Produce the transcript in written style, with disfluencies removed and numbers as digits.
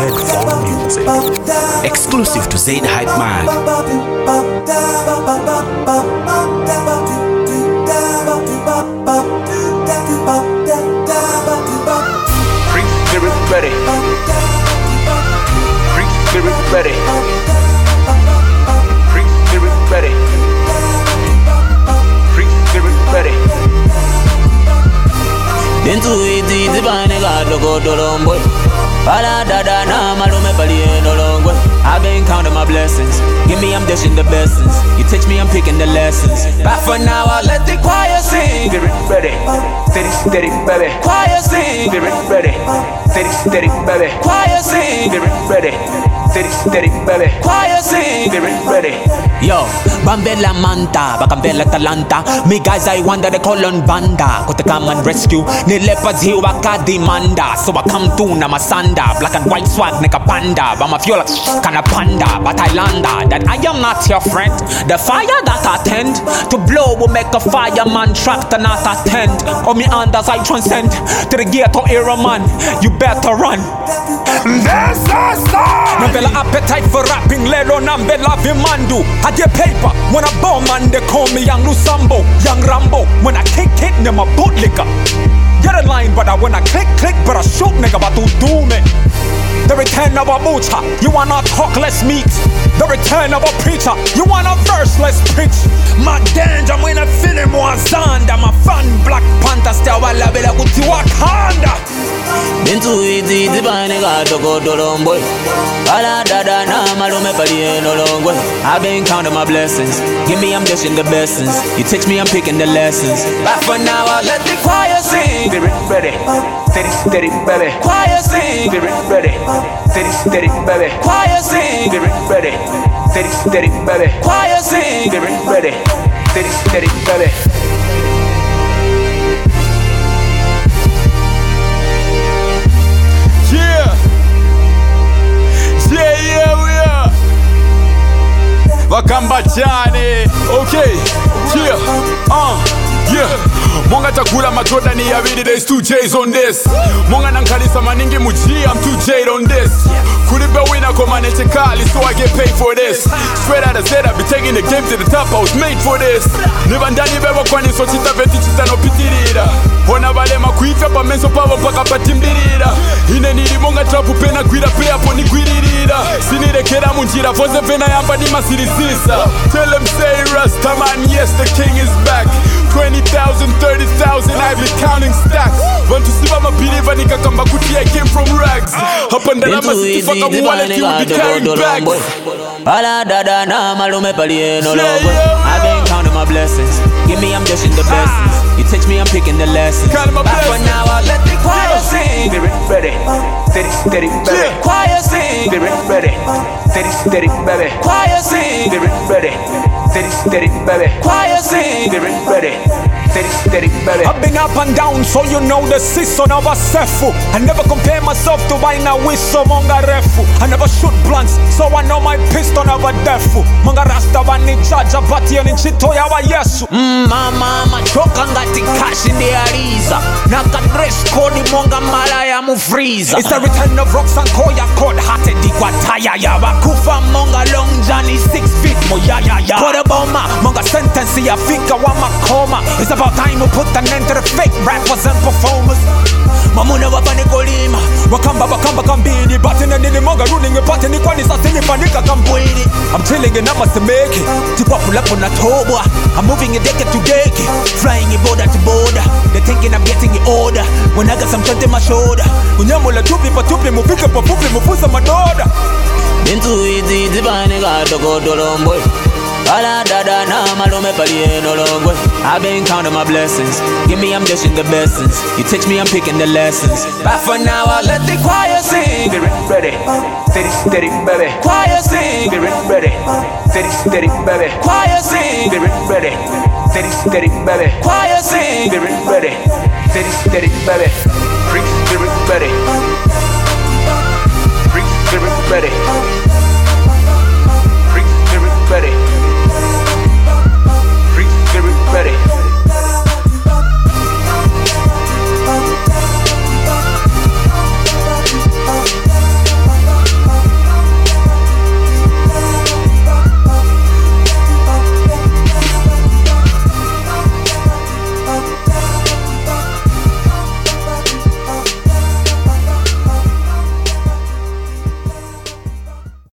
Headphone Music. Exclusive to Zaid Hype Man. Free spirit ready. Free spirit ready. Free spirit ready. Free spirit ready. Dentro iti zibane gado godolombo. Pala dada na malume pali enolongwe. I've been counting my blessings. Give me, I'm dishing the blessings. You teach me, I'm picking the lessons. But for now, I let the choir sing. Spirit ready. Steady, steady, baby. Choir sing. Spirit ready. Steady, steady, baby. Choir sing. Spirit ready. Steady, steady, baby. Choir sing. Spirit ready. Yo, Bambella Manta, Bakambella Talanta. Me guys, I wonder the colon banda. Got to come and rescue. The leopards here, waka demanda. So I come to Namasanda. Black and white swag, nigga panda. But my fuel kinda panda. But I landa that I am not your friend. The fire that I tend to blow will make a fireman tractor not attend. Or me anders I transcend to the ghetto era man. You better run. Nambela appetite for rapping, lelo nambela vimandu. I get paper when I bomb man, they call me Young Lusambo, Young Rambo. When I kick it, name a bootlicker. Get a line, but when I click, but I shoot nigga, but to do me. The return of a butcher, you wanna talk less meat. The return of a preacher, you wanna verse less preach. My danger when I feel him more Zanda. My fan Black Panther still I love it, I would Wakanda. Dentro iti zibane gato godolombo. Pala dada na malume pali enolongwe. I've been counting my blessings. Give me, I'm dishing the blessings. You teach me, I'm picking the lessons. But for now, I let the choir sing. Spirit ready. Steady, steady, baby. Choir sing. Spirit ready. Steady, steady, baby. Choir sing. Spirit ready. Steady, steady, baby. Choir sing. Spirit ready. Steady, steady, baby. Yeah, we are Wakamba chane. Okay, yeah, Monga takula matoda ni yavidi. There's 2 J's on this. Monga nankalisa maningi muji. I'm 2 J's on this. Kulibe winner komane chekali, so I get paid for this. Straight out of Z, I be taking the game to the top. I was made for this. Nibandani beba kwani so chita veti chita no pitirira. Hona vale makuita pa menso pava paka patimbirira. Ine niri monga trapu pena kwira pea poni kwiririra. Sinire kera munjira fose pena yamba ni masirisisa. Tell them say Rasta man, yes the king is back. 20,000, 30,000, I've been counting stacks. Want to see my believer, nigga come back with I came from rags. Up and down, I'm a city fuck up wallet, you will be carrying bags. Pala dada na malume pali enolongwe. I've been counting my blessings. Give me, I'm dishing the blessings. You teach me, I'm picking the lessons. But for now, I let the choir sing. Spirit ready. Steady, steady, baby. Choir sing. Spirit ready. Steady, steady, baby. Choir sing. Spirit ready. Steady, steady, baby. Choir sing. Spirit ready. Steady, steady, baby. I've been up and down, so you know the season of a sefu. I never compare myself to Vaina Wiso Monga Refu. I never shoot blunts, so I know my piston of a defu. Monga Rasta Vani Jaja Bati and Chito Yawa Yesu. Mama machoka ngati cash in the ariza. Naka dress code monga malaya mu freezer. It's the return of rocks and koya code hate dikwataya yawa. Kufa monga long johnny 6 feet mo ya. Kore boma, monga sentence ya fika wa makoma. It's about time to put an end to the fake rappers and performers. Mamuna wapane kolima, wakamba kambini. Batini nini monga running batini kwani sasini panika kambwini. I'm chilling in Namasemeke, tipo pull up on a toba. I'm moving it decade to decade, flying it border to border. They're thinking I'm getting it order, when I got some chant in my shoulder. Unyamula tupi mupika pa pupi mufusa madoda. Dentro iti zibane gato godolombo. Pala dada na malume pali enolongwe. I've been counting my blessings. Give me, I'm dishing the blessings. You teach me, I'm picking the lessons. But for now, I let the choir sing. Spirit ready. Steady, steady, baby. Choir sing. Spirit ready. Steady, steady, baby. Choir sing. Spirit ready. Steady, steady, baby. Choir sing. Spirit ready. Steady, steady, baby. Free spirit ready.